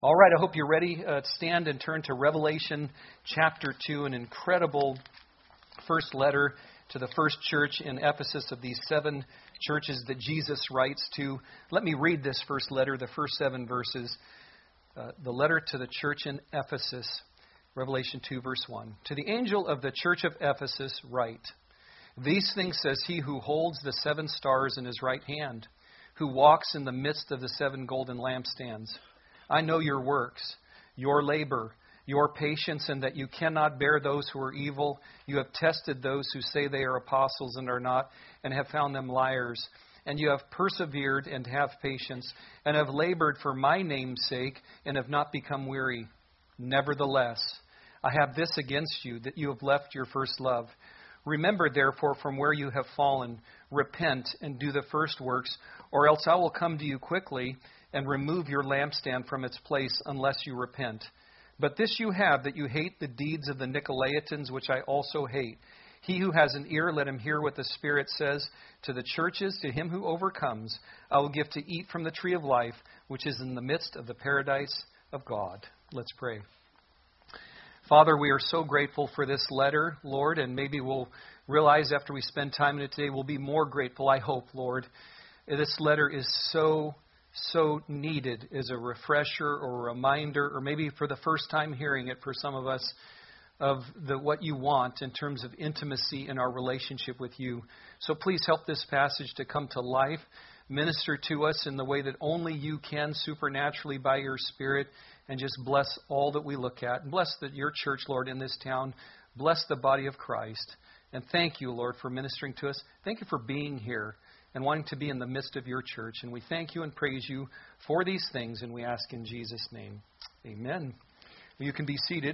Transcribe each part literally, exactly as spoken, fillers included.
All right, I hope you're ready. Uh, stand and turn to Revelation chapter two, an incredible first letter to the first church in Ephesus of these seven churches that Jesus writes to. Let me read this first letter, the first seven verses. Uh, the letter to the church in Ephesus, Revelation two, verse one. To the angel of the church of Ephesus write, "These things says he who holds the seven stars in his right hand, who walks in the midst of the seven golden lampstands. I know your works, your labor, your patience, and that you cannot bear those who are evil. You have tested those who say they are apostles and are not, and have found them liars. And you have persevered and have patience, and have labored for my name's sake, and have not become weary. Nevertheless, I have this against you, that you have left your first love. Remember, therefore, from where you have fallen, repent and do the first works, or else I will come to you quickly and remove your lampstand from its place unless you repent. But this you have, that you hate the deeds of the Nicolaitans, which I also hate. He who has an ear, let him hear what the Spirit says to the churches. To him who overcomes, I will give to eat from the tree of life, which is in the midst of the paradise of God." Let's pray. Father, we are so grateful for this letter, Lord, and maybe we'll realize after we spend time in it today, we'll be more grateful, I hope, Lord. This letter is so so needed as a refresher or a reminder, or maybe for the first time hearing it for some of us, of the what you want in terms of intimacy in our relationship with you. So please help this passage to come to life. Minister to us in the way that only you can, supernaturally by your Spirit, and just bless all that we look at. And bless the, your church, Lord, in this town. Bless the body of Christ. And thank you, Lord, for ministering to us. Thank you for being here and wanting to be in the midst of your church. And we thank you and praise you for these things, and we ask in Jesus' name. Amen. Well, you can be seated.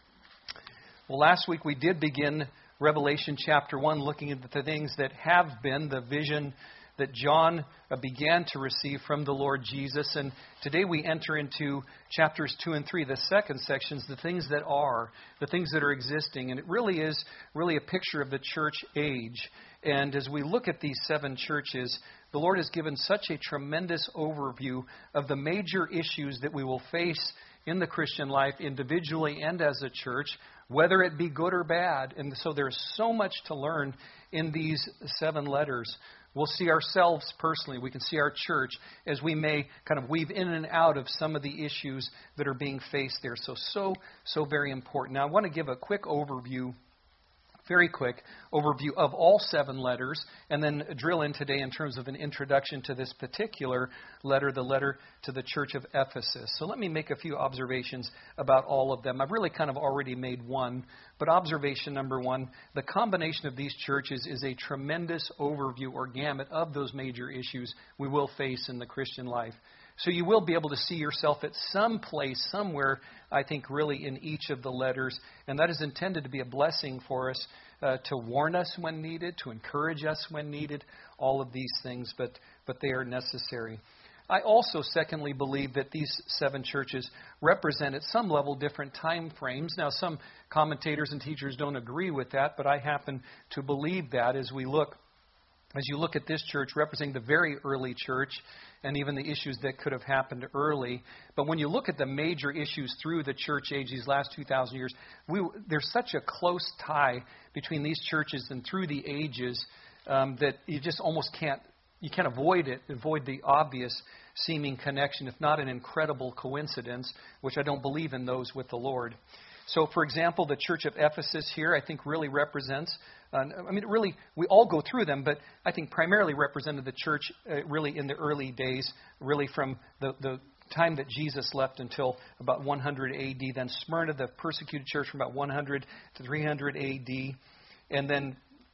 Well, last week we did begin Revelation chapter one, looking at the things that have been, the vision that John began to receive from the Lord Jesus. And today we enter into chapters two and three, the second sections, the things that are, the things that are existing. And it really is really a picture of the church age. And as we look at these seven churches, the Lord has given such a tremendous overview of the major issues that we will face in the Christian life, individually and as a church, whether it be good or bad. And so there's so much to learn in these seven letters. We'll see ourselves personally, we can see our church as we may kind of weave in and out of some of the issues that are being faced there. So, so, so very important. Now, I want to give a quick overview, very quick overview of all seven letters, and then drill in today in terms of an introduction to this particular letter, the letter to the church of Ephesus. So let me make a few observations about all of them. I've really kind of already made one, but observation number one, the combination of these churches is a tremendous overview or gamut of those major issues we will face in the Christian life. So you will be able to see yourself at some place, somewhere, I think, really in each of the letters. And that is intended to be a blessing for us, uh, to warn us when needed, to encourage us when needed, all of these things, but, but they are necessary. I also, secondly, believe that these seven churches represent at some level different time frames. Now, some commentators and teachers don't agree with that, but I happen to believe that as we look As you look at this church representing the very early church and even the issues that could have happened early. But when you look at the major issues through the church age, these last two thousand years, we, there's such a close tie between these churches and through the ages um, that you just almost can't, you can't avoid it, avoid the obvious seeming connection, if not an incredible coincidence, which I don't believe in those with the Lord. So, for example, the church of Ephesus here, I think, really represents, uh, I mean, really, we all go through them, but I think primarily represented the church uh, really in the early days, really from the, the time that Jesus left until about one hundred A D. Then Smyrna, the persecuted church, from about one hundred to three hundred A D. And then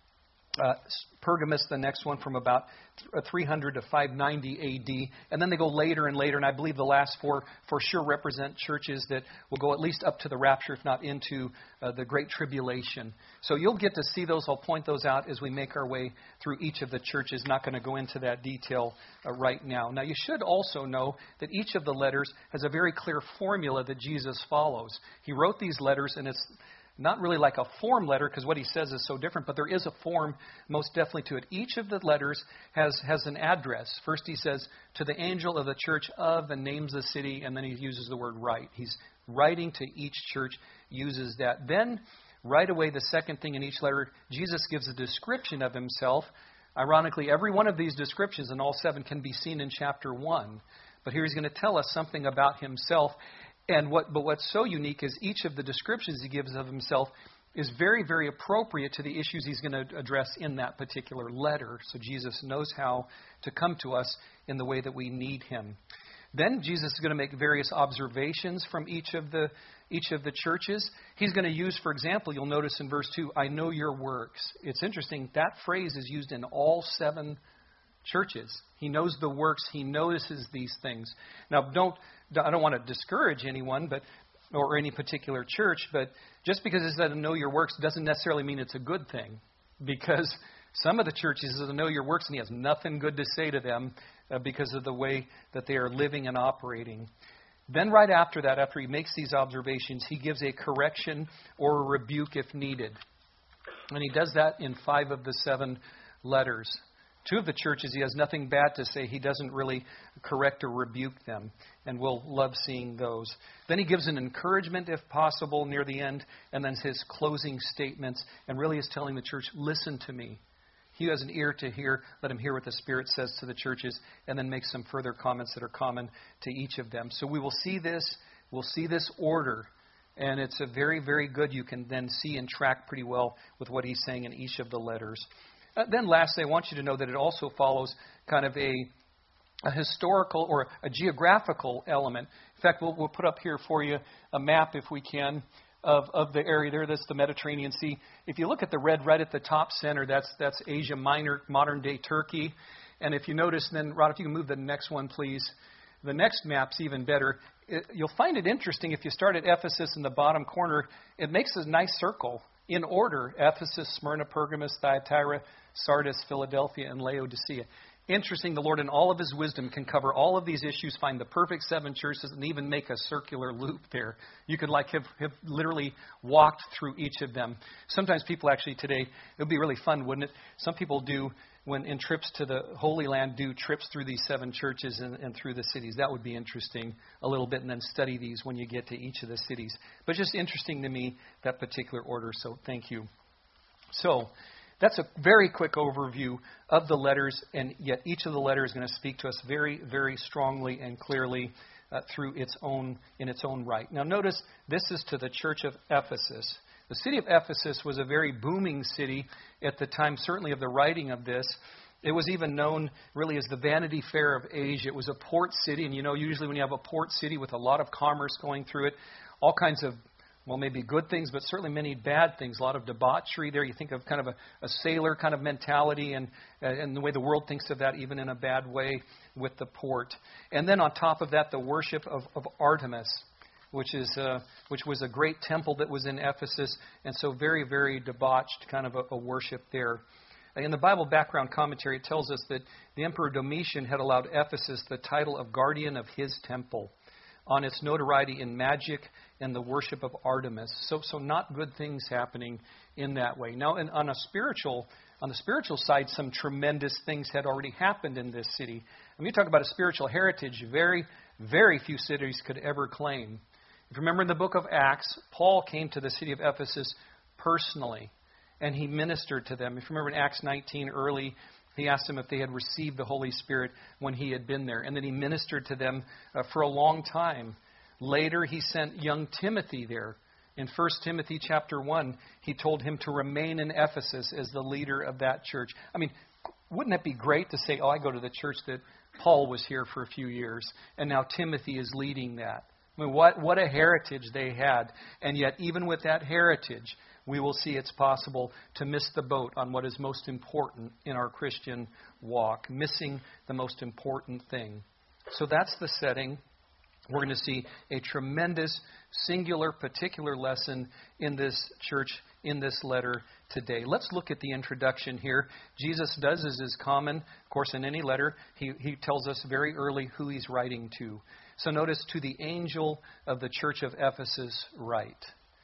Uh, Pergamus, the next one, from about three hundred to five ninety A D. And then they go later and later, and I believe the last four for sure represent churches that will go at least up to the rapture, if not into uh, the Great Tribulation. So you'll get to see those. I'll point those out as we make our way through each of the churches. Not going to go into that detail uh, right now. Now, you should also know that each of the letters has a very clear formula that Jesus follows. He wrote these letters, and it's not really like a form letter because what he says is so different, but there is a form most definitely to it. Each of the letters has, has an address. First he says, to the angel of the church of, and names the city, and then he uses the word write. He's writing to each church, uses that. Then, right away, the second thing in each letter, Jesus gives a description of himself. Ironically, every one of these descriptions in all seven can be seen in chapter one. But here he's going to tell us something about himself. And what, but what's so unique is each of the descriptions he gives of himself is very, very appropriate to the issues he's going to address in that particular letter. So Jesus knows how to come to us in the way that we need him. Then Jesus is going to make various observations from each of the each of the churches. He's going to use, for example, you'll notice in verse two, I know your works. It's interesting, that phrase is used in all seven churches. He knows the works. He notices these things. Now, don't I don't want to discourage anyone, but or any particular church, but just because it says know your works doesn't necessarily mean it's a good thing, because some of the churches says know your works and he has nothing good to say to them uh, because of the way that they are living and operating. Then right after that, after he makes these observations, he gives a correction or a rebuke if needed. And he does that in five of the seven letters. Two of the churches, he has nothing bad to say. He doesn't really correct or rebuke them. And we'll love seeing those. Then he gives an encouragement, if possible, near the end. And then his closing statements. And really is telling the church, listen to me. He who has an ear to hear, let him hear what the Spirit says to the churches. And then make some further comments that are common to each of them. So we will see this. We'll see this order. And it's a very, very good. You can then see and track pretty well with what he's saying in each of the letters. Uh, then lastly, I want you to know that it also follows kind of a, a historical or a geographical element. In fact, we'll, we'll put up here for you a map, if we can, of, of the area there. That's the Mediterranean Sea. If you look at the red right at the top center, that's that's Asia Minor, modern-day Turkey. And if you notice, then, Rod, if you can move the next one, please. The next map's even better. It, you'll find it interesting if you start at Ephesus in the bottom corner. It makes a nice circle in order: Ephesus, Smyrna, Pergamos, Thyatira, Sardis, Philadelphia, and Laodicea. Interesting, the Lord in all of his wisdom can cover all of these issues, find the perfect seven churches, and even make a circular loop there. You could like have, have literally walked through each of them. Sometimes people actually today, it would be really fun, wouldn't it? Some people do, when in trips to the Holy Land, do trips through these seven churches and, and through the cities. That would be interesting a little bit, and then study these when you get to each of the cities. But just interesting to me, that particular order, so thank you. So, that's a very quick overview of the letters, and yet each of the letters is going to speak to us very, very strongly and clearly uh, through its own, in its own right. Now notice, this is to the church of Ephesus. The city of Ephesus was a very booming city at the time, certainly of the writing of this. It was even known really as the Vanity Fair of Asia. It was a port city, and you know, usually when you have a port city with a lot of commerce going through it, all kinds of, well, maybe good things, but certainly many bad things. A lot of debauchery there. You think of kind of a, a sailor kind of mentality, and uh, and the way the world thinks of that, even in a bad way, with the port. And then on top of that, the worship of, of Artemis, which is uh, which was a great temple that was in Ephesus, and so very, very debauched kind of a, a worship there. In the Bible background commentary, it tells us that the Emperor Domitian had allowed Ephesus the title of guardian of his temple on its notoriety in magic and the worship of Artemis. So, so not good things happening in that way. Now, in, on a spiritual, on the spiritual side, some tremendous things had already happened in this city. When you talk about a spiritual heritage, very, very few cities could ever claim. If you remember in the book of Acts, Paul came to the city of Ephesus personally, and he ministered to them. If you remember in Acts nineteen early, he asked them if they had received the Holy Spirit when he had been there. And then he ministered to them uh, for a long time. Later, he sent young Timothy there. In First Timothy chapter one, he told him to remain in Ephesus as the leader of that church. I mean, wouldn't it be great to say, oh, I go to the church that Paul was here for a few years, and now Timothy is leading that. I mean, what, what a heritage they had. And yet, even with that heritage, we will see it's possible to miss the boat on what is most important in our Christian walk, missing the most important thing. So that's the setting. We're going to see a tremendous, singular, particular lesson in this church, in this letter today. Let's look at the introduction here. Jesus does as is common. Of course, in any letter, he, he tells us very early who he's writing to. So notice, to the angel of the church of Ephesus write.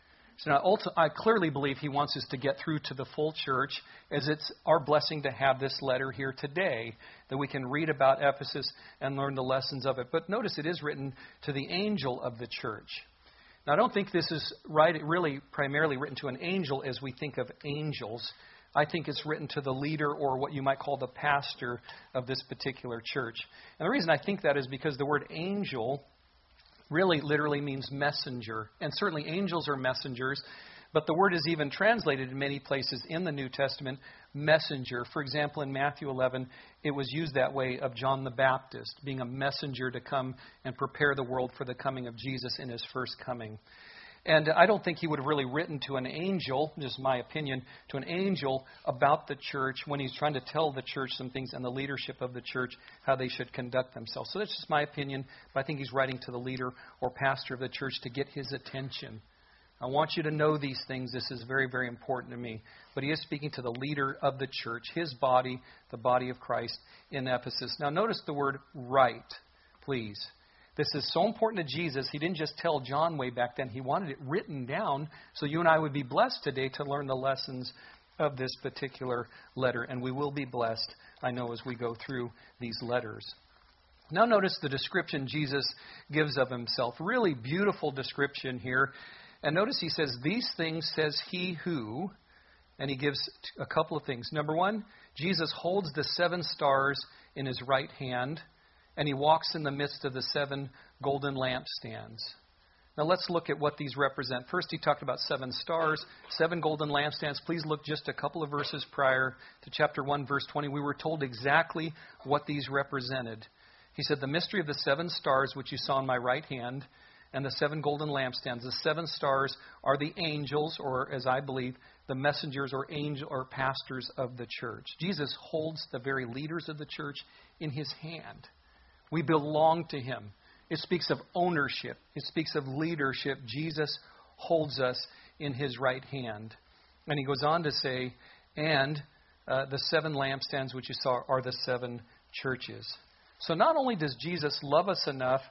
So now, ulti- I clearly believe he wants us to get through to the full church, as it's our blessing to have this letter here today, that we can read about Ephesus and learn the lessons of it. But notice it is written to the angel of the church. Now, I don't think this is right, really primarily written to an angel as we think of angels. I think it's written to the leader, or what you might call the pastor of this particular church. And the reason I think that is because the word angel really literally means messenger. And certainly angels are messengers, but the word is even translated in many places in the New Testament, messenger. For example, in Matthew eleven, it was used that way of John the Baptist, being a messenger to come and prepare the world for the coming of Jesus in his first coming. And I don't think he would have really written to an angel, just my opinion, to an angel about the church when he's trying to tell the church some things and the leadership of the church, how they should conduct themselves. So that's just my opinion, but I think he's writing to the leader or pastor of the church to get his attention. I want you to know these things. This is very, very important to me. But he is speaking to the leader of the church, his body, the body of Christ in Ephesus. Now notice the word right, please. This is so important to Jesus. He didn't just tell John way back then. He wanted it written down so you and I would be blessed today to learn the lessons of this particular letter. And we will be blessed, I know, as we go through these letters. Now notice the description Jesus gives of himself. Really beautiful description here. And notice he says, these things says he who, and he gives a couple of things. Number one, Jesus holds the seven stars in his right hand, and he walks in the midst of the seven golden lampstands. Now let's look at what these represent. First, he talked about seven stars, seven golden lampstands. Please look just a couple of verses prior to chapter one, verse twenty. We were told exactly what these represented. He said, the mystery of the seven stars, which you saw in my right hand, and the seven golden lampstands. The seven stars are the angels, or as I believe, the messengers or angel or pastors of the church. Jesus holds the very leaders of the church in his hand. We belong to him. It speaks of ownership. It speaks of leadership. Jesus holds us in his right hand. And he goes on to say, and uh, the seven lampstands which you saw are the seven churches. So not only does Jesus love us enough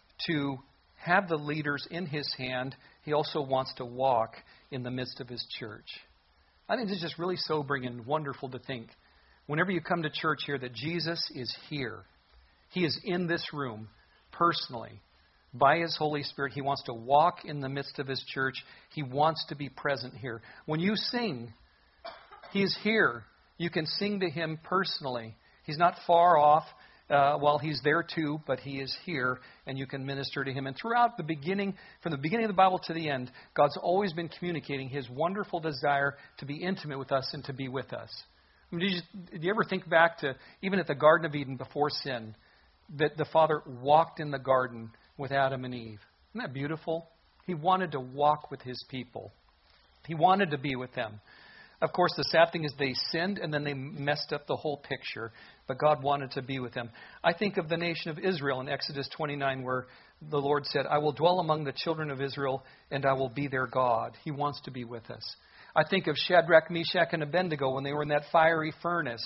to have the leaders in his hand, he also wants to walk in the midst of his church. I think this is just really sobering and wonderful to think, whenever you come to church here, that Jesus is here. He is in this room personally. By his Holy Spirit, he wants to walk in the midst of his church. He wants to be present here. When you sing, he is here. You can sing to him personally. He's not far off. Uh, well, he's there too, but he is here, and you can minister to him. And throughout the beginning, from the beginning of the Bible to the end, God's always been communicating his wonderful desire to be intimate with us and to be with us. I mean, did, you, did you ever think back to, even at the Garden of Eden before sin, that the Father walked in the garden with Adam and Eve? Isn't that beautiful? He wanted to walk with his people. He wanted to be with them. Of course, the sad thing is they sinned and then they messed up the whole picture. But God wanted to be with them. I think of the nation of Israel in Exodus twenty-nine, where the Lord said, I will dwell among the children of Israel and I will be their God. He wants to be with us. I think of Shadrach, Meshach, and Abednego when they were in that fiery furnace.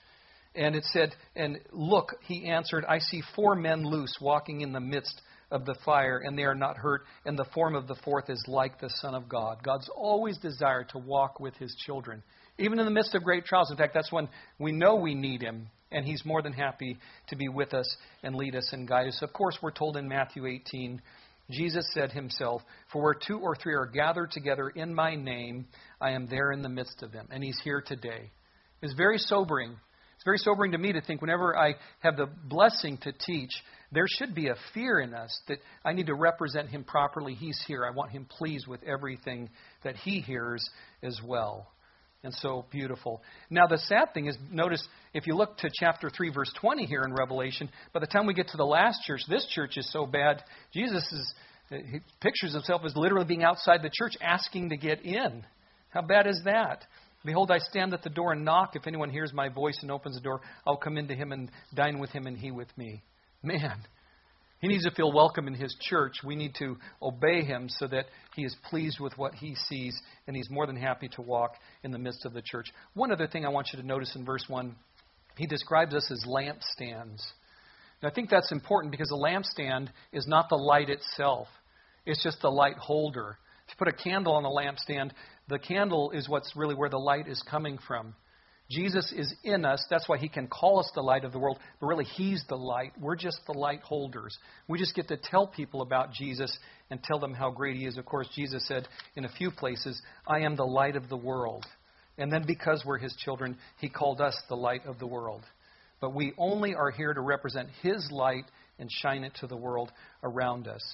And it said, and look, he answered, I see four men loose walking in the midst of the fire, and they are not hurt, and the form of the fourth is like the Son of God. God's always desired to walk with his children, even in the midst of great trials. In fact, that's when we know we need him, and he's more than happy to be with us and lead us and guide us. Of course, we're told in Matthew eighteen, Jesus said himself, for where two or three are gathered together in my name, I am there in the midst of them. And he's here today. It's very sobering. It's very sobering to me to think whenever I have the blessing to teach, there should be a fear in us that I need to represent him properly. He's here. I want him pleased with everything that he hears as well. And so beautiful. Now the sad thing is, notice if you look to chapter three, verse twenty here in Revelation, by the time we get to the last church, this church is so bad, Jesus is, he pictures himself as literally being outside the church asking to get in. How bad is that? Behold, I stand at the door and knock. If anyone hears my voice and opens the door, I'll come into him and dine with him and he with me. Man, he needs to feel welcome in his church. We need to obey him so that he is pleased with what he sees, and he's more than happy to walk in the midst of the church. One other thing I want you to notice in verse one, he describes us as lampstands. Now, I think that's important because a lampstand is not the light itself. It's just the light holder. put a candle on a lampstand, the candle is what's really where the light is coming from. Jesus is in us. That's why he can call us the light of the world. But really, he's the light. We're just the light holders. We just get to tell people about Jesus and tell them how great he is. Of course, Jesus said in a few places, I am the light of the world. And then because we're his children, he called us the light of the world. But we only are here to represent his light and shine it to the world around us.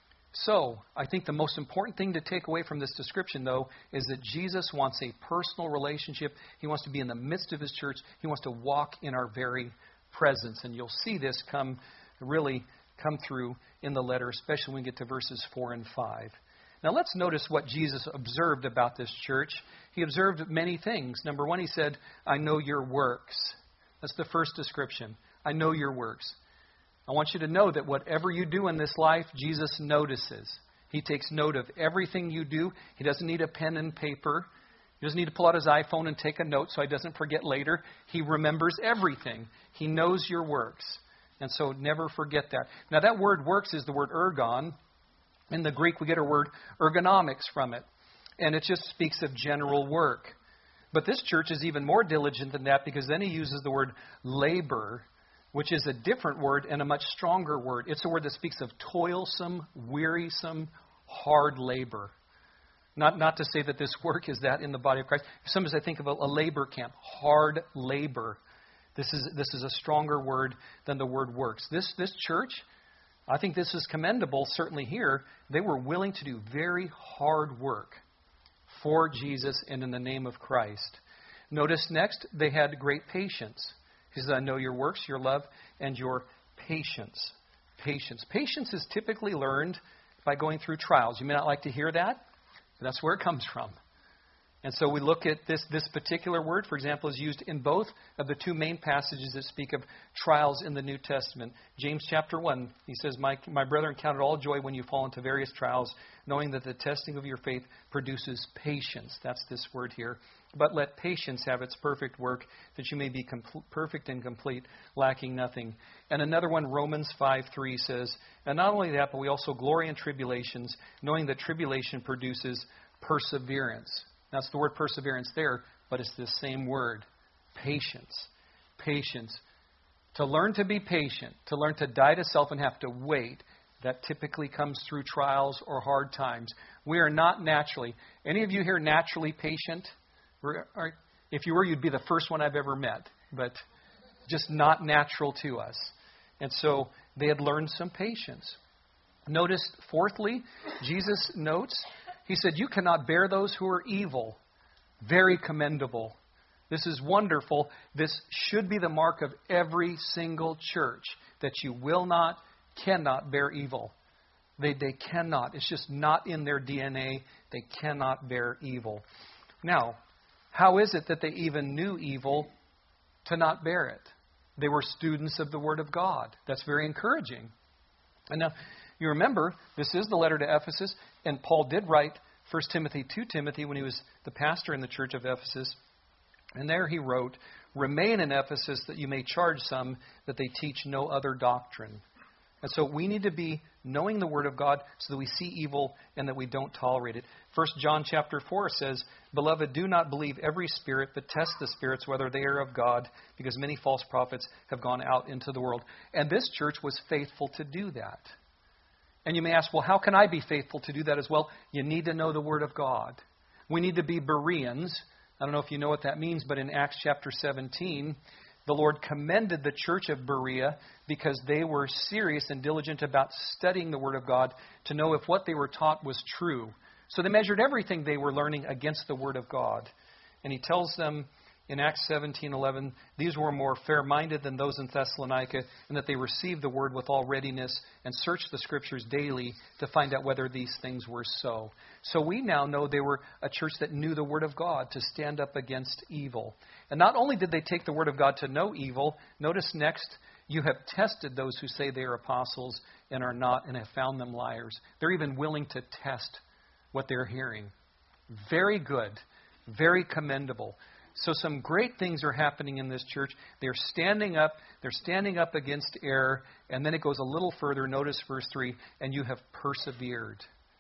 So, I think the most important thing to take away from this description, though, is that Jesus wants a personal relationship. He wants to be in the midst of his church. He wants to walk in our very presence. And you'll see this come, really come through in the letter, especially when we get to verses four and five. Now, let's notice what Jesus observed about this church. He observed many things. Number one, he said, I know your works. That's the first description. I know your works. I want you to know that whatever you do in this life, Jesus notices. He takes note of everything you do. He doesn't need a pen and paper. He doesn't need to pull out his iPhone and take a note so he doesn't forget later. He remembers everything. He knows your works. And so never forget that. Now that word works is the word ergon. In the Greek, we get our word ergonomics from it. And it just speaks of general work. But this church is even more diligent than that because then he uses the word labor, which is a different word and a much stronger word. It's a word that speaks of toilsome, wearisome, hard labor. Not not to say that this work is that in the body of Christ. Sometimes I think of a, a labor camp, hard labor. This is this is a stronger word than the word works. This this church, I think this is commendable, certainly here. They were willing to do very hard work for Jesus and in the name of Christ. Notice next, they had great patience. He says, I know your works, your love, and your patience. Patience. Patience is typically learned by going through trials. You may not like to hear that, but that's where it comes from. And so we look at this, this particular word, for example, is used in both of the two main passages that speak of trials in the New Testament. James chapter one, he says, My, my brethren, count it all joy when you fall into various trials, knowing that the testing of your faith produces patience. That's this word here. But let patience have its perfect work, that you may be com- perfect and complete, lacking nothing. And another one, Romans five three says, and not only that, but we also glory in tribulations, knowing that tribulation produces perseverance. That's the word perseverance there, but it's the same word, patience. Patience. To learn to be patient, to learn to die to self and have to wait, that typically comes through trials or hard times. We are not naturally. Any of you here naturally patient? If you were, you'd be the first one I've ever met, but just not natural to us. And so they had learned some patience. Notice, fourthly, Jesus notes, he said, you cannot bear those who are evil. Very commendable. This is wonderful. This should be the mark of every single church, that you will not, cannot bear evil. They, they cannot. It's just not in their D N A. They cannot bear evil. Now, how is it that they even knew evil to not bear it? They were students of the Word of God. That's very encouraging. And now, you remember, this is the letter to Ephesus, and Paul did write First Timothy to Timothy when he was the pastor in the church of Ephesus. And there he wrote, remain in Ephesus that you may charge some that they teach no other doctrine. And so we need to be knowing the Word of God so that we see evil and that we don't tolerate it. First John chapter four says, beloved, do not believe every spirit, but test the spirits whether they are of God, because many false prophets have gone out into the world. And this church was faithful to do that. And you may ask, well, how can I be faithful to do that as well? You need to know the Word of God. We need to be Bereans. I don't know if you know what that means, but in Acts chapter seventeen, the Lord commended the church of Berea because they were serious and diligent about studying the Word of God to know if what they were taught was true. So they measured everything they were learning against the Word of God. And he tells them in Acts seventeen eleven, these were more fair-minded than those in Thessalonica, and that they received the Word with all readiness and searched the Scriptures daily to find out whether these things were so. So we now know they were a church that knew the Word of God to stand up against evil. And not only did they take the Word of God to know evil, notice next, you have tested those who say they are apostles and are not, and have found them liars. They're even willing to test what they're hearing. Very good. Very commendable. So some great things are happening in this church. They're standing up. They're standing up against error. And then it goes a little further. Notice verse three. And you have persevered.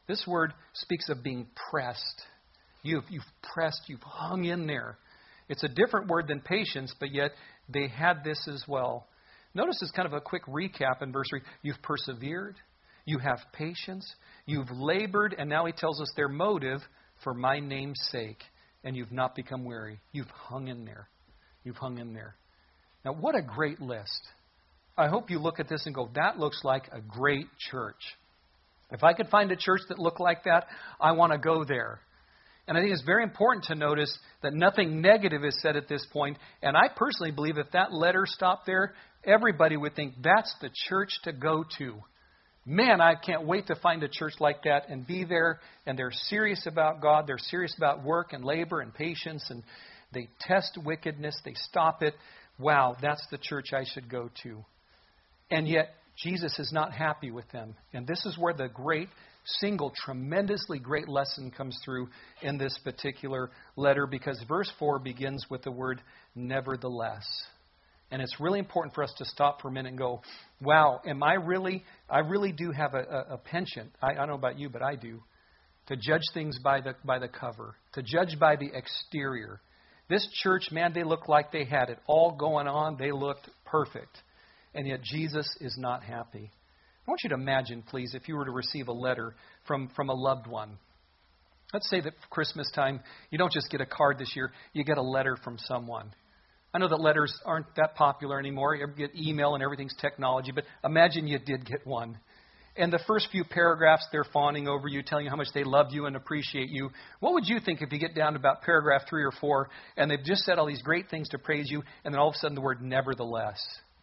This word speaks of being pressed. You've, you've pressed, you've hung in there. It's a different word than patience, but yet they had this as well. Notice it's kind of a quick recap in verse three. You've persevered, you have patience, you've labored, and now he tells us their motive for my name's sake, and you've not become weary. You've hung in there. You've hung in there. Now, what a great list. I hope you look at this and go, that looks like a great church. If I could find a church that looked like that, I want to go there. And I think it's very important to notice that nothing negative is said at this point. And I personally believe if that letter stopped there, everybody would think that's the church to go to. Man, I can't wait to find a church like that and be there. And they're serious about God. They're serious about work and labor and patience. And they test wickedness. They stop it. Wow, that's the church I should go to. And yet, Jesus is not happy with them. And this is where the great, single, tremendously great lesson comes through in this particular letter, because verse four begins with the word nevertheless. And it's really important for us to stop for a minute and go, wow, am I really, I really do have a, a, a penchant, I, I don't know about you, but I do, to judge things by the, by the cover, to judge by the exterior. This church, man, they looked like they had it all going on. They looked perfect. And yet Jesus is not happy. I want you to imagine, please, if you were to receive a letter from, from a loved one. Let's say that for Christmas time, you don't just get a card this year, you get a letter from someone. I know that letters aren't that popular anymore. You get email and everything's technology, but imagine you did get one. And the first few paragraphs, they're fawning over you, telling you how much they love you and appreciate you. What would you think if you get down to about paragraph three or four, and they've just said all these great things to praise you, and then all of a sudden the word nevertheless?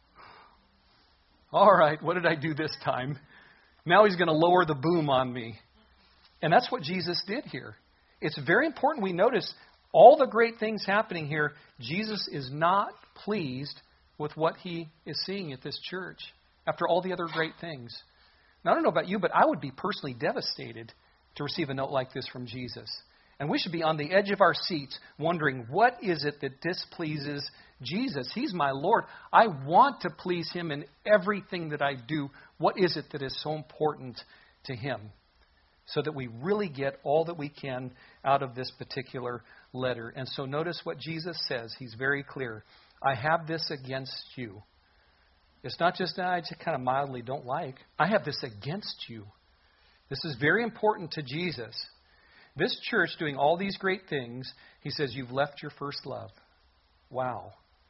All right, what did I do this time? Now he's going to lower the boom on me. And that's what Jesus did here. It's very important we notice all the great things happening here. Jesus is not pleased with what he is seeing at this church after all the other great things. Now, I don't know about you, but I would be personally devastated to receive a note like this from Jesus. And we should be on the edge of our seats wondering, what is it that displeases Jesus? He's my Lord. I want to please him in everything that I do. What is it that is so important to him? So that we really get all that we can out of this particular letter. And so notice what Jesus says. He's very clear. I have this against you. It's not just that I just kind of mildly don't like. I have this against you. This is very important to Jesus. This church doing all these great things, he says, you've left your first love. Wow.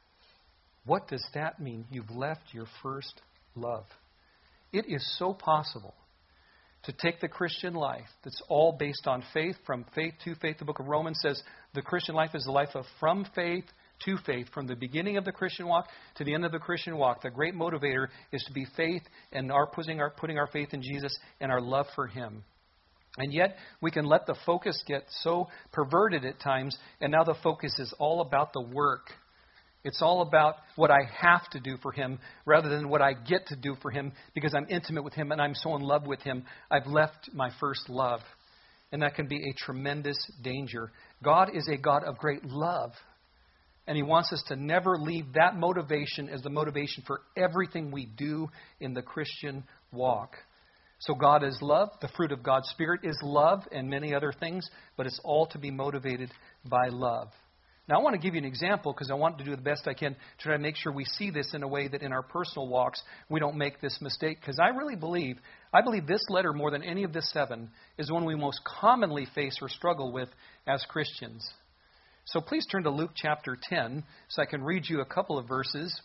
What does that mean? You've left your first love. It is so possible to take the Christian life that's all based on faith, from faith to faith. The book of Romans says the Christian life is the life of from faith to faith. From the beginning of the Christian walk to the end of the Christian walk, the great motivator is to be faith and our putting our, putting our faith in Jesus and our love for him. And yet, we can let the focus get so perverted at times, and now the focus is all about the work. It's all about what I have to do for him rather than what I get to do for him because I'm intimate with him and I'm so in love with him. I've left my first love. And that can be a tremendous danger. God is a God of great love. And he wants us to never leave that motivation as the motivation for everything we do in the Christian walk. So God is love. The fruit of God's Spirit is love and many other things, but it's all to be motivated by love. Now, I want to give you an example because I want to do the best I can to try to make sure we see this in a way that in our personal walks we don't make this mistake. Because I really believe, I believe this letter more than any of the seven is one we most commonly face or struggle with as Christians. So please turn to Luke chapter ten so I can read you a couple of verses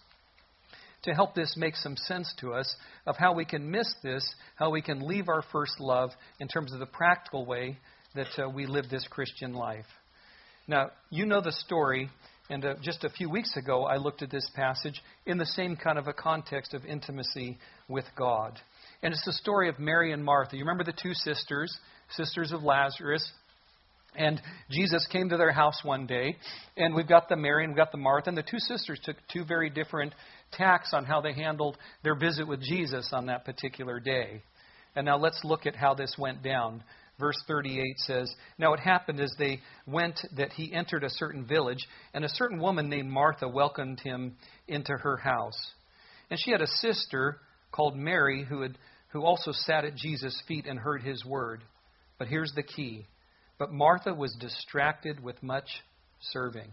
to help this make some sense to us of how we can miss this, how we can leave our first love in terms of the practical way that uh, we live this Christian life. Now, you know the story, and uh, just a few weeks ago I looked at this passage in the same kind of a context of intimacy with God. And it's the story of Mary and Martha. You remember the two sisters, sisters of Lazarus? And Jesus came to their house one day, and we've got the Mary and we've got the Martha, and the two sisters took two very different tacks on how they handled their visit with Jesus on that particular day. And now let's look at how this went down. Verse thirty-eight says, now it happened as they went that he entered a certain village, and a certain woman named Martha welcomed him into her house. And she had a sister called Mary who had who also sat at Jesus' feet and heard his word. But here's the key. But Martha was distracted with much serving.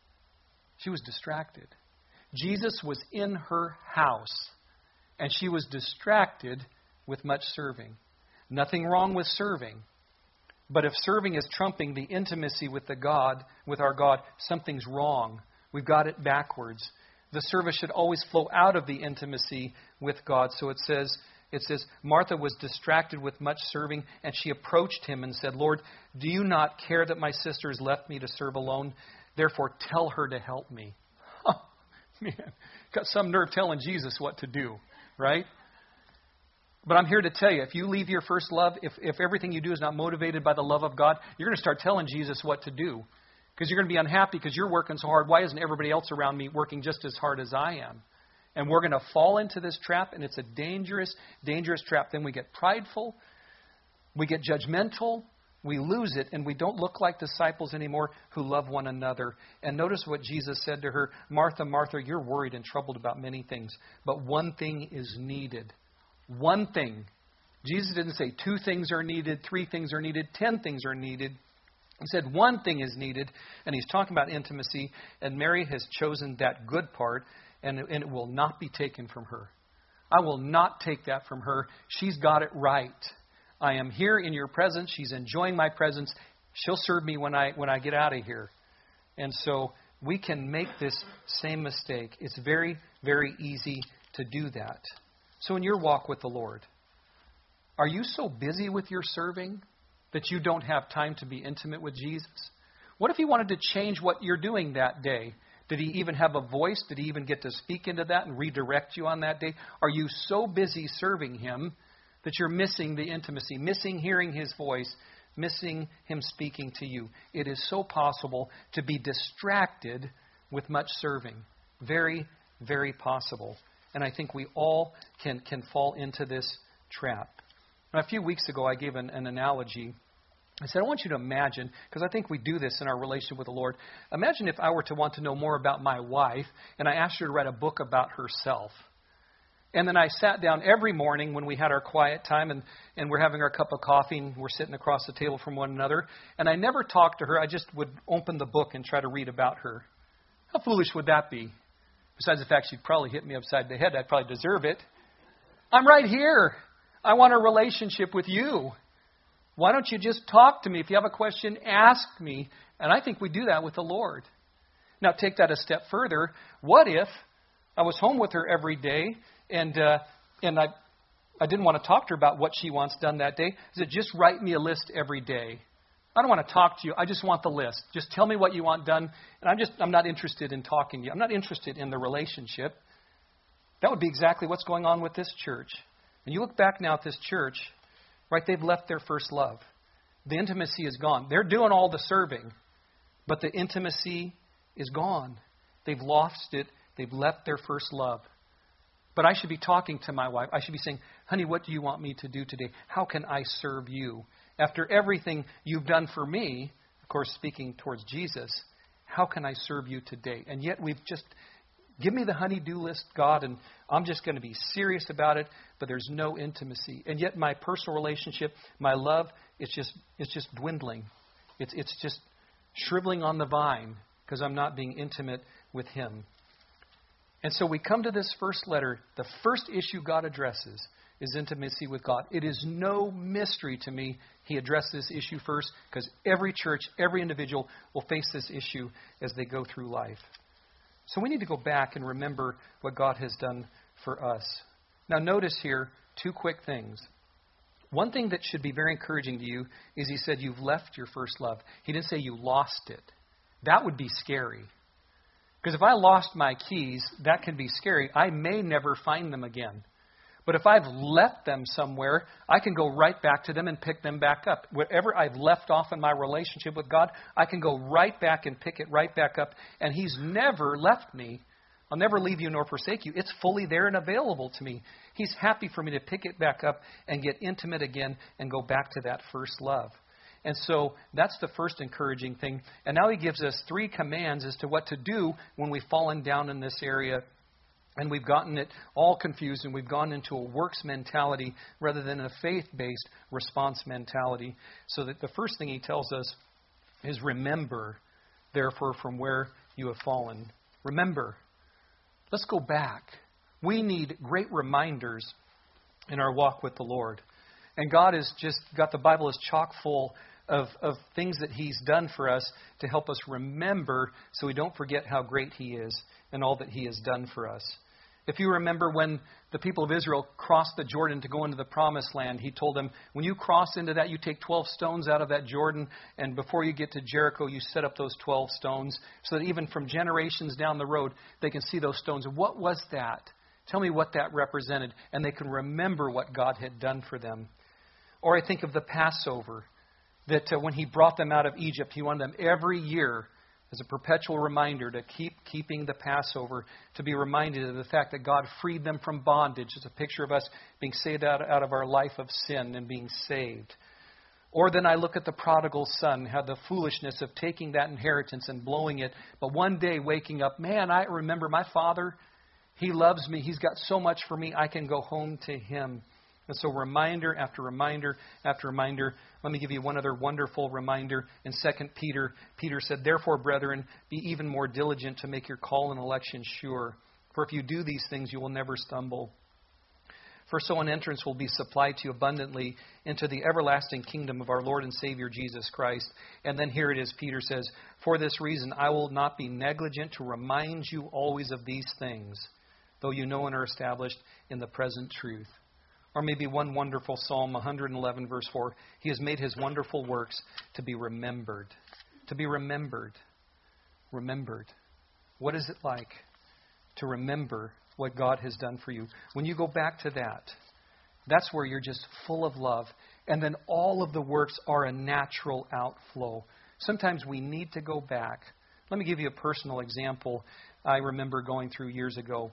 She was distracted. Jesus was in her house, and she was distracted with much serving. Nothing wrong with serving. But if serving is trumping the intimacy with the God, with our God, something's wrong. We've got it backwards. The service should always flow out of the intimacy with God. So it says, it says, Martha was distracted with much serving, and she approached him and said, Lord, do you not care that my sister has left me to serve alone? Therefore, tell her to help me. Oh, man, got some nerve telling Jesus what to do, right? But I'm here to tell you, if you leave your first love, if, if everything you do is not motivated by the love of God, you're going to start telling Jesus what to do. Because you're going to be unhappy because you're working so hard. Why isn't everybody else around me working just as hard as I am? And we're going to fall into this trap, and it's a dangerous, dangerous trap. Then we get prideful, we get judgmental, we lose it, and we don't look like disciples anymore who love one another. And notice what Jesus said to her, Martha, Martha, you're worried and troubled about many things, but one thing is needed. One thing. Jesus didn't say two things are needed, three things are needed, ten things are needed. He said one thing is needed, and he's talking about intimacy, and Mary has chosen that good part, and it, and it will not be taken from her. I will not take that from her. She's got it right. I am here in your presence. She's enjoying my presence. She'll serve me when I when I get out of here. And so we can make this same mistake. It's very, very easy to do that. So in your walk with the Lord, are you so busy with your serving that you don't have time to be intimate with Jesus? What if he wanted to change what you're doing that day? Did he even have a voice? Did he even get to speak into that and redirect you on that day? Are you so busy serving him that you're missing the intimacy, missing hearing his voice, missing him speaking to you? It is so possible to be distracted with much serving. Very, very possible. And I think we all can, can fall into this trap. Now, a few weeks ago, I gave an, an analogy. I said, I want you to imagine, because I think we do this in our relationship with the Lord. Imagine if I were to want to know more about my wife, and I asked her to write a book about herself. And then I sat down every morning when we had our quiet time, and, and we're having our cup of coffee, and we're sitting across the table from one another. And I never talked to her. I just would open the book and try to read about her. How foolish would that be? Besides the fact she'd probably hit me upside the head. I'd probably deserve it. I'm right here. I want a relationship with you. Why don't you just talk to me? If you have a question, ask me. And I think we do that with the Lord. Now, take that a step further. What if I was home with her every day and uh, and I I didn't want to talk to her about what she wants done that day? I said, just write me a list every day. I don't want to talk to you. I just want the list. Just tell me what you want done. And I'm just I'm not interested in talking to you. I'm not interested in the relationship. That would be exactly what's going on with this church. And you look back now at this church, right, they've left their first love. The intimacy is gone. They're doing all the serving, but the intimacy is gone. They've lost it. They've left their first love. But I should be talking to my wife. I should be saying, honey, what do you want me to do today? How can I serve you? After everything you've done for me, of course, speaking towards Jesus, how can I serve you today? And yet we've just, give me the honey-do list, God, and I'm just going to be serious about it, but there's no intimacy. And yet my personal relationship, my love, it's just it's just dwindling. It's it's just shriveling on the vine because I'm not being intimate with him. And so we come to this first letter. The first issue God addresses is intimacy with God. It is no mystery to me he addressed this issue first, because every church, every individual will face this issue as they go through life. So we need to go back and remember what God has done for us. Now notice here two quick things. One thing that should be very encouraging to you is he said you've left your first love. He didn't say you lost it. That would be scary. Because if I lost my keys, that can be scary. I may never find them again. But if I've left them somewhere, I can go right back to them and pick them back up. Whatever I've left off in my relationship with God, I can go right back and pick it right back up. And he's never left me. I'll never leave you nor forsake you. It's fully there and available to me. He's happy for me to pick it back up and get intimate again and go back to that first love. And so that's the first encouraging thing. And now he gives us three commands as to what to do when we've fallen down in this area And we've gotten it all confused, and we've gone into a works mentality rather than a faith-based response mentality. So that the first thing he tells us is remember, therefore, from where you have fallen. Remember. Let's go back. We need great reminders in our walk with the Lord. And God has just got the Bible is chock full of, of things that He's done for us to help us remember so we don't forget how great He is and all that He has done for us. If you remember when the people of Israel crossed the Jordan to go into the Promised Land, He told them, when you cross into that, you take twelve stones out of that Jordan, and before you get to Jericho, you set up those twelve stones so that even from generations down the road, they can see those stones. What was that? Tell me what that represented, and they can remember what God had done for them. Or I think of the Passover, that uh, when He brought them out of Egypt, He wanted them every year as a perpetual reminder to keep keeping the Passover, to be reminded of the fact that God freed them from bondage. It's a picture of us being saved out, out of our life of sin and being saved. Or then I look at the prodigal son, had the foolishness of taking that inheritance and blowing it, but one day waking up, man, I remember my father, he loves me, he's got so much for me, I can go home to him. And so reminder after reminder after reminder. Let me give you one other wonderful reminder. In Second Peter, Peter said, therefore, brethren, be even more diligent to make your call and election sure. For if you do these things, you will never stumble. For so an entrance will be supplied to you abundantly into the everlasting kingdom of our Lord and Savior Jesus Christ. And then here it is, Peter says, for this reason I will not be negligent to remind you always of these things, though you know and are established in the present truth. Or maybe one wonderful Psalm, one eleven, verse four. He has made His wonderful works to be remembered. To be remembered. Remembered. What is it like to remember what God has done for you? When you go back to that, that's where you're just full of love. And then all of the works are a natural outflow. Sometimes we need to go back. Let me give you a personal example I remember going through years ago.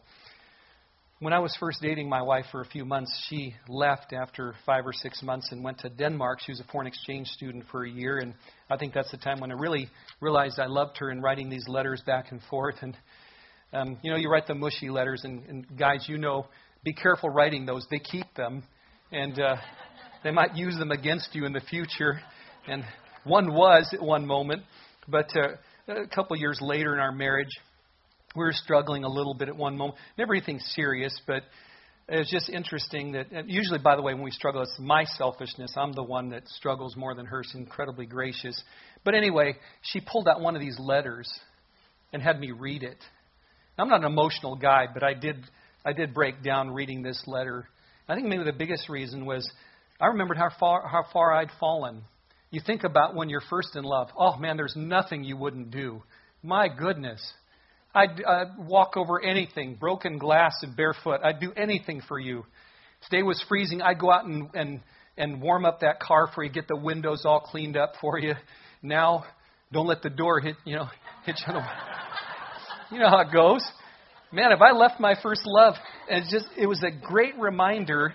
When I was first dating my wife for a few months, she left after five or six months and went to Denmark. She was a foreign exchange student for a year, and I think that's the time when I really realized I loved her and writing these letters back and forth. And, um, you know, you write the mushy letters, and, and guys, you know, be careful writing those. They keep them, and uh, they might use them against you in the future. And one was at one moment, but uh, a couple years later in our marriage, we were struggling a little bit at one moment. Never anything serious, but it was just interesting that, usually, by the way, when we struggle, it's my selfishness. I'm the one that struggles more than her. She's incredibly gracious. But anyway, she pulled out one of these letters and had me read it. I'm not an emotional guy, but I did I did break down reading this letter. I think maybe the biggest reason was I remembered how far how far I'd fallen. You think about when you're first in love. Oh, man, there's nothing you wouldn't do. My goodness. I'd uh, walk over anything, broken glass and barefoot. I'd do anything for you. Today was freezing. I'd go out and, and, and warm up that car for you, get the windows all cleaned up for you. Now, don't let the door hit, you know, hit you on the... You know how it goes. Man, if I left my first love, and it just it was a great reminder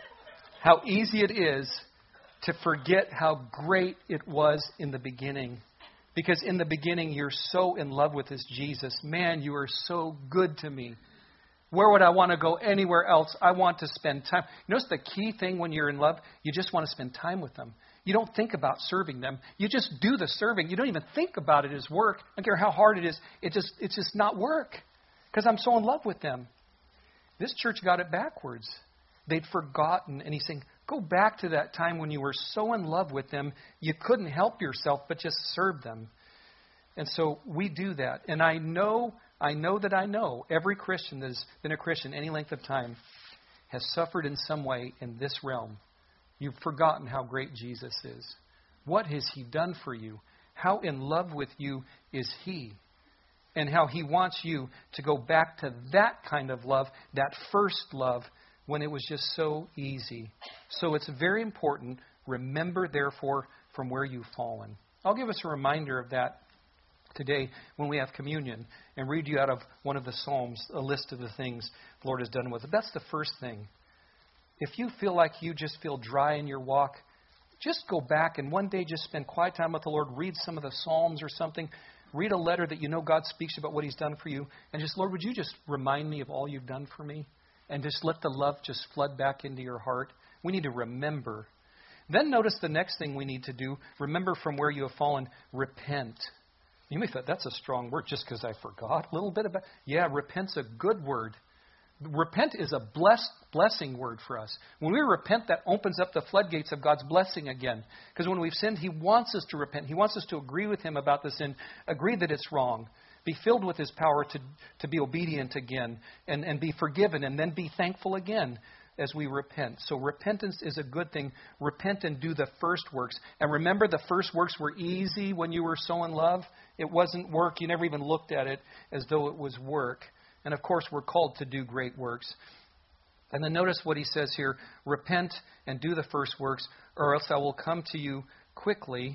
how easy it is to forget how great it was in the beginning. Because in the beginning, you're so in love with this Jesus. Man, you are so good to me. Where would I want to go anywhere else? I want to spend time. You notice the key thing when you're in love? You just want to spend time with them. You don't think about serving them. You just do the serving. You don't even think about it as work. I don't care how hard it is. It just It's just not work. Because I'm so in love with them. This church got it backwards. They'd forgotten. And he's saying, go back to that time when you were so in love with them, you couldn't help yourself but just serve them. And so we do that. And I know, I know that I know every Christian that has been a Christian any length of time has suffered in some way in this realm. You've forgotten how great Jesus is. What has He done for you? How in love with you is He? And how He wants you to go back to that kind of love, that first love, when it was just so easy. So it's very important. Remember, therefore, from where you've fallen. I'll give us a reminder of that today when we have communion and read you out of one of the Psalms a list of the things the Lord has done with it. That's the first thing. If you feel like you just feel dry in your walk, just go back and one day just spend quiet time with the Lord. Read some of the Psalms or something. read a letter that you know God speaks about what he's done for you. And just, Lord, would you just remind me of all you've done for me? And just let the love just flood back into your heart. We need to remember. Then notice the next thing we need to do. Remember from where you have fallen. Repent. You may think that's a strong word just because I forgot a little bit about it. Yeah, repent's a good word. Repent is a blessed, blessing word for us. When we repent, that opens up the floodgates of God's blessing again. Because when we've sinned, he wants us to repent. He wants us to agree with him about the sin, agree that it's wrong, be filled with his power to, to be obedient again, and, and be forgiven, and then be thankful again as we repent. So repentance is a good thing. Repent and do the first works. And remember, the first works were easy when you were so in love. It wasn't work. You never even looked at it as though it was work. And of course, we're called to do great works. And then notice what he says here. Repent and do the first works, or else I will come to you quickly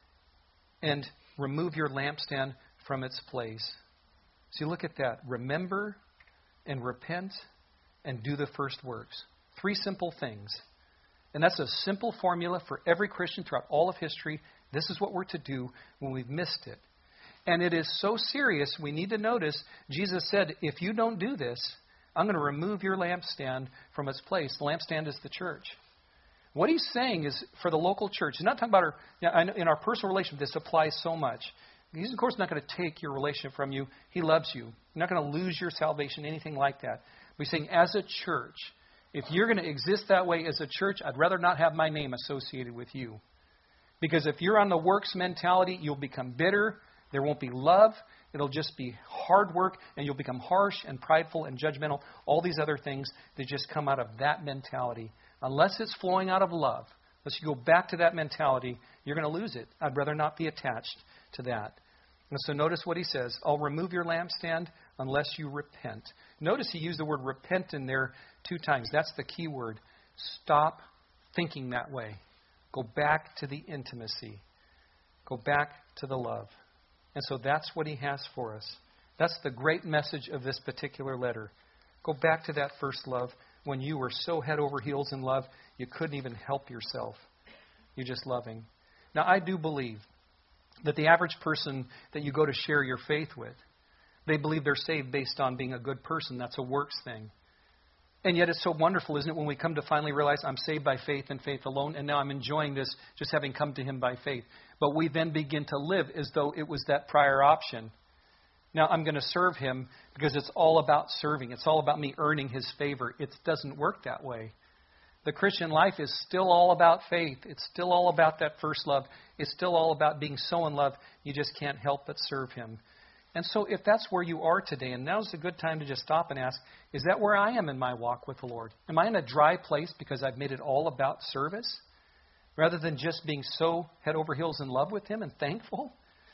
and remove your lampstand from its place. See, look at that. Remember and repent and do the first works. Three simple things. And that's a simple formula for every Christian throughout all of history. This is what we're to do when we've missed it. And it is so serious, we need to notice, Jesus said, if you don't do this, I'm going to remove your lampstand from its place. The lampstand is the church. What he's saying is for the local church. He's not talking about our, you know, in our personal relationship, this applies so much. He's, of course, not going to take your relationship from you. He loves you. You're not going to lose your salvation, anything like that. But he's saying, as a church, if you're going to exist that way as a church, I'd rather not have my name associated with you. Because if you're on the works mentality, you'll become bitter. There won't be love. It'll just be hard work, and you'll become harsh and prideful and judgmental. All these other things that just come out of that mentality. Unless it's flowing out of love, unless you go back to that mentality, you're going to lose it. I'd rather not be attached to that. And so notice what he says. I'll remove your lampstand unless you repent. Notice he used the word repent in there two times. That's the key word. Stop thinking that way. Go back to the intimacy. Go back to the love. And so that's what he has for us. That's the great message of this particular letter. Go back to that first love when you were so head over heels in love, you couldn't even help yourself. You're just loving. Now, I do believe that the average person that you go to share your faith with, they believe they're saved based on being a good person. That's a works thing. And yet it's so wonderful, isn't it, when we come to finally realize I'm saved by faith and faith alone, and now I'm enjoying this just having come to him by faith. But we then begin to live as though it was that prior option. Now I'm going to serve him because it's all about serving. It's all about me earning his favor. It doesn't work that way. The Christian life is still all about faith. It's still all about that first love. It's still all about being so in love you just can't help but serve him. And so if that's where you are today, and now's a good time to just stop and ask, is that where I am in my walk with the Lord? Am I in a dry place because I've made it all about service rather than just being so head over heels in love with him and thankful?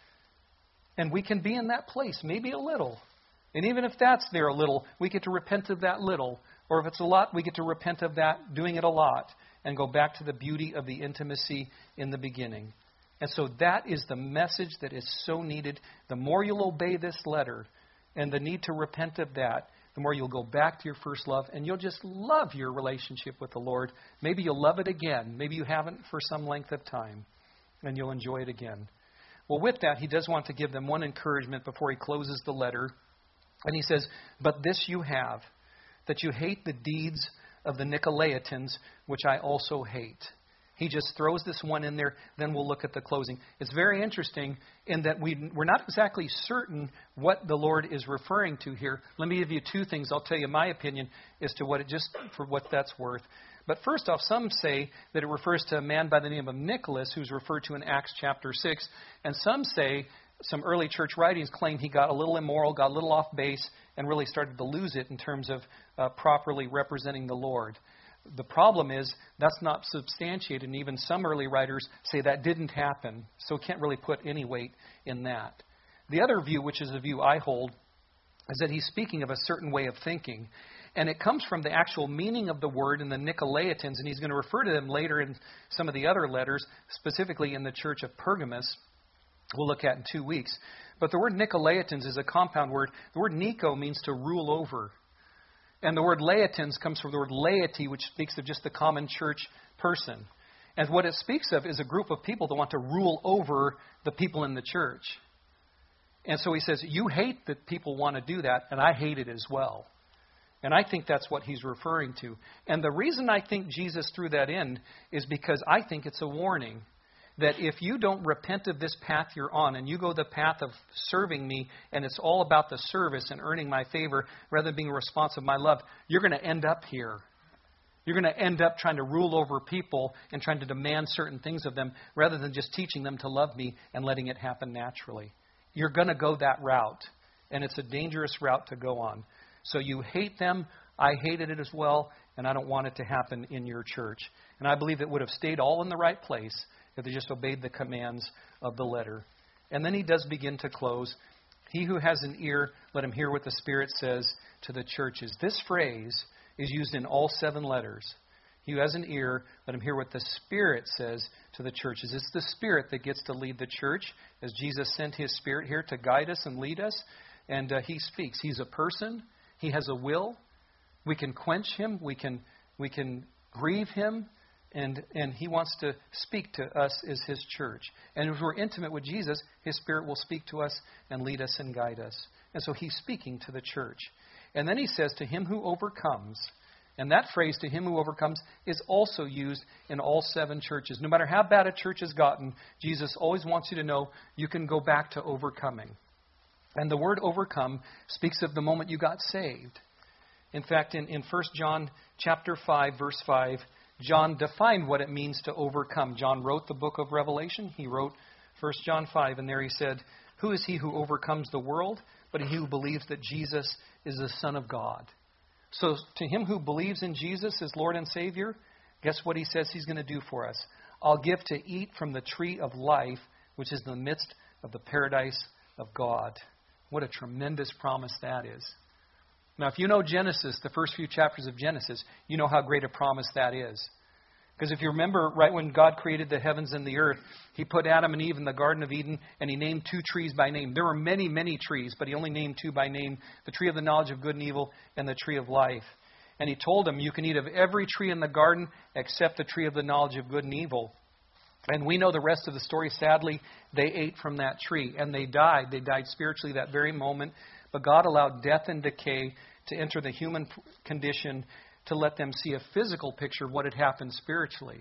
And we can be in that place, maybe a little. And even if that's there a little, we get to repent of that little. Or if it's a lot, we get to repent of that, doing it a lot, and go back to the beauty of the intimacy in the beginning. And so that is the message that is so needed. The more you'll obey this letter and the need to repent of that, the more you'll go back to your first love, and you'll just love your relationship with the Lord. Maybe you'll love it again. Maybe you haven't for some length of time, and you'll enjoy it again. Well, with that, he does want to give them one encouragement before he closes the letter. And he says, but this you have, that you hate the deeds of the Nicolaitans, which I also hate. He just throws this one in there, then we'll look at the closing. It's very interesting in that we, we're not exactly certain what the Lord is referring to here. Let me give you two things. I'll tell you my opinion as to what it just for what that's worth. But first off, some say that it refers to a man by the name of Nicholas, who's referred to in Acts chapter six. And some say, some early church writings claim he got a little immoral, got a little off base, and really started to lose it in terms of uh, properly representing the Lord. The problem is that's not substantiated, and even some early writers say that didn't happen, so can't really put any weight in that. The other view, which is a view I hold, is that he's speaking of a certain way of thinking, and it comes from the actual meaning of the word in the Nicolaitans, and he's going to refer to them later in some of the other letters, specifically in the church of Pergamos, we'll look at in two weeks. But the word Nicolaitans is a compound word. The word Nico means to rule over. And the word laitans comes from the word laity, which speaks of just the common church person. And what it speaks of is a group of people that want to rule over the people in the church. And so he says, you hate that people want to do that, and I hate it as well. And I think that's what he's referring to. And the reason I think Jesus threw that in is because I think it's a warning that if you don't repent of this path you're on and you go the path of serving me and it's all about the service and earning my favor rather than being a response of my love, you're going to end up here. You're going to end up trying to rule over people and trying to demand certain things of them rather than just teaching them to love me and letting it happen naturally. You're going to go that route, and it's a dangerous route to go on. So you hate them. I hated it as well, and I don't want it to happen in your church. And I believe it would have stayed all in the right place if they just obeyed the commands of the letter. And then he does begin to close. He who has an ear, let him hear what the Spirit says to the churches. This phrase is used in all seven letters. He who has an ear, let him hear what the Spirit says to the churches. It's the Spirit that gets to lead the church, as Jesus sent His Spirit here to guide us and lead us. And uh, He speaks. He's a person. He has a will. We can quench Him. We can we can grieve Him. And, and He wants to speak to us as His church. And if we're intimate with Jesus, His Spirit will speak to us and lead us and guide us. And so He's speaking to the church. And then He says, to him who overcomes. And that phrase, to him who overcomes, is also used in all seven churches. No matter how bad a church has gotten, Jesus always wants you to know you can go back to overcoming. And the word overcome speaks of the moment you got saved. In fact, in, in First John chapter five, verse five, John defined what it means to overcome. John wrote the book of Revelation. He wrote First John five, and there he said, who is he who overcomes the world, but he who believes that Jesus is the Son of God? So to him who believes in Jesus as Lord and Savior, guess what he says he's going to do for us? I'll give to eat from the tree of life, which is in the midst of the paradise of God. What a tremendous promise that is. Now, if you know Genesis, the first few chapters of Genesis, you know how great a promise that is. Because if you remember, right when God created the heavens and the earth, He put Adam and Eve in the Garden of Eden, and He named two trees by name. There were many, many trees, but He only named two by name, the tree of the knowledge of good and evil and the tree of life. And He told them, you can eat of every tree in the garden except the tree of the knowledge of good and evil. And we know the rest of the story. Sadly, they ate from that tree, and they died. They died spiritually that very moment. But God allowed death and decay to enter the human condition to let them see a physical picture of what had happened spiritually.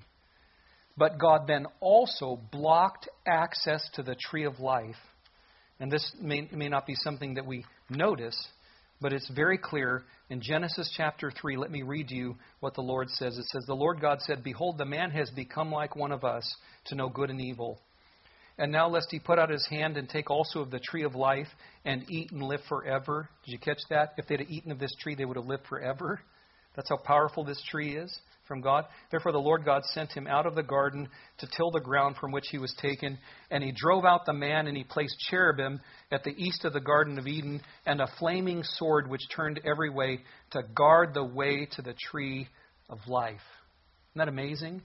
But God then also blocked access to the tree of life. And this may, may not be something that we notice, but it's very clear in Genesis chapter three. Let me read you what the Lord says. It says, the Lord God said, behold, the man has become like one of us to know good and evil. And now lest he put out his hand and take also of the tree of life and eat and live forever. Did you catch that? If they'd have eaten of this tree, they would have lived forever. That's how powerful this tree is from God. Therefore the Lord God sent him out of the garden to till the ground from which he was taken. And He drove out the man, and He placed cherubim at the east of the Garden of Eden, and a flaming sword which turned every way to guard the way to the tree of life. Isn't that amazing?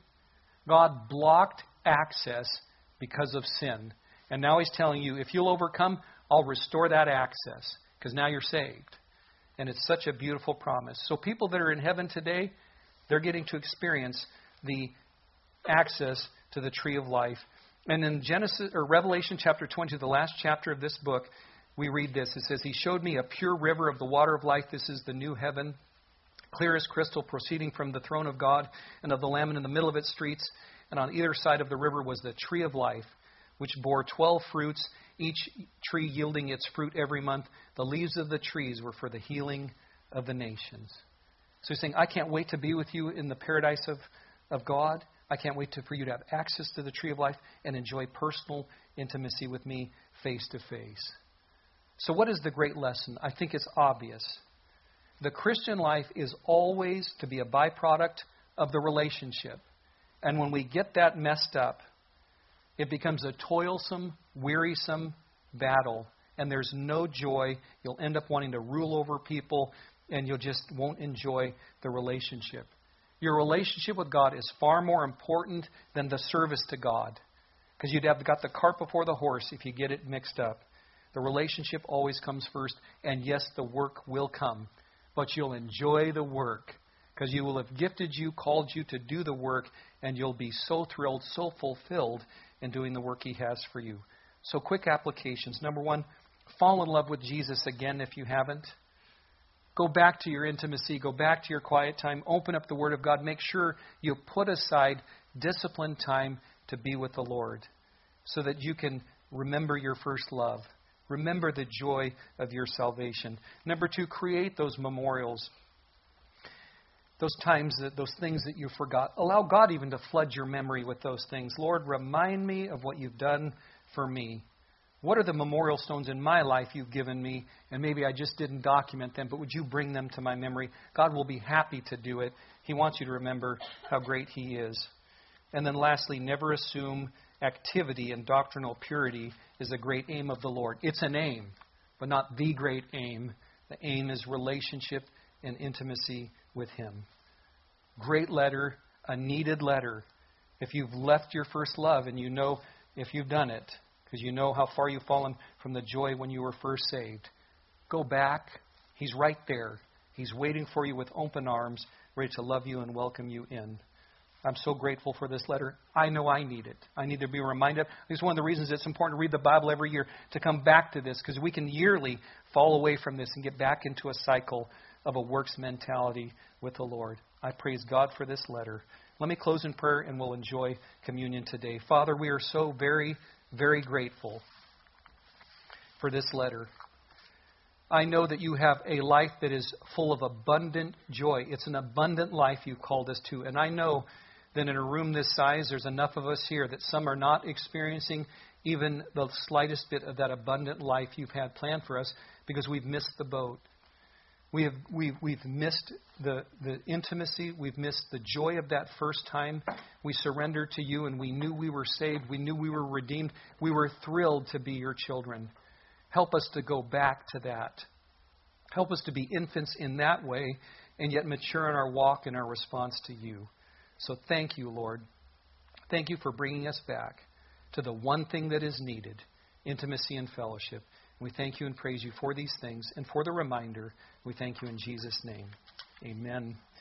God blocked access because of sin. And now He's telling you, if you'll overcome, I'll restore that access, because now you're saved. And it's such a beautiful promise. So people that are in heaven today, they're getting to experience the access to the tree of life. And in Genesis or Revelation chapter twenty, the last chapter of this book, we read this. It says, He showed me a pure river of the water of life. This is the new heaven, clear as crystal, proceeding from the throne of God and of the Lamb, and in the middle of its streets. And on either side of the river was the tree of life, which bore twelve fruits, each tree yielding its fruit every month. The leaves of the trees were for the healing of the nations. So He's saying, I can't wait to be with you in the paradise of, of God. I can't wait to, for you to have access to the tree of life and enjoy personal intimacy with me face to face. So what is the great lesson? I think it's obvious. The Christian life is always to be a byproduct of the relationship. And when we get that messed up, it becomes a toilsome, wearisome battle. And there's no joy. You'll end up wanting to rule over people, and you'll just won't enjoy the relationship. Your relationship with God is far more important than the service to God, because you'd have got the cart before the horse if you get it mixed up. The relationship always comes first, and yes, the work will come, but you'll enjoy the work, because you will have gifted you, called you to do the work, and you'll be so thrilled, so fulfilled in doing the work He has for you. So quick applications. Number one, Fall in love with Jesus again if you haven't. Go back to your intimacy. Go back to your quiet time. Open up the Word of God. Make sure you put aside disciplined time to be with the Lord so that you can remember your first love. Remember the joy of your salvation. Number two, create those memorials. Those times, that those things that you forgot. Allow God even to flood your memory with those things. Lord, remind me of what you've done for me. What are the memorial stones in my life you've given me? And maybe I just didn't document them, but would you bring them to my memory? God will be happy to do it. He wants you to remember how great He is. And then lastly, never assume activity and doctrinal purity is a great aim of the Lord. It's an aim, but not the great aim. The aim is relationship and intimacy with Him. Great letter, a needed letter. If you've left your first love and you know if you've done it, because you know how far you've fallen from the joy when you were first saved, go back. He's right there. He's waiting for you with open arms, ready to love you and welcome you in. I'm so grateful for this letter. I know I need it. I need to be reminded. It's one of the reasons it's important to read the Bible every year, to come back to this, because we can yearly fall away from this and get back into a cycle of a works mentality with the Lord. I praise God for this letter. Let me close in prayer and we'll enjoy communion today. Father, we are so very, very grateful for this letter. I know that you have a life that is full of abundant joy. It's an abundant life you've called us to. And I know that in a room this size, there's enough of us here that some are not experiencing even the slightest bit of that abundant life you've had planned for us because we've missed the boat. We have, we've, we've missed the, the intimacy. We've missed the joy of that first time we surrendered to you and we knew we were saved. We knew we were redeemed. We were thrilled to be your children. Help us to go back to that. Help us to be infants in that way and yet mature in our walk and our response to you. So thank you, Lord. Thank you for bringing us back to the one thing that is needed, intimacy and fellowship. We thank you and praise you for these things and for the reminder. We thank you in Jesus' name. Amen.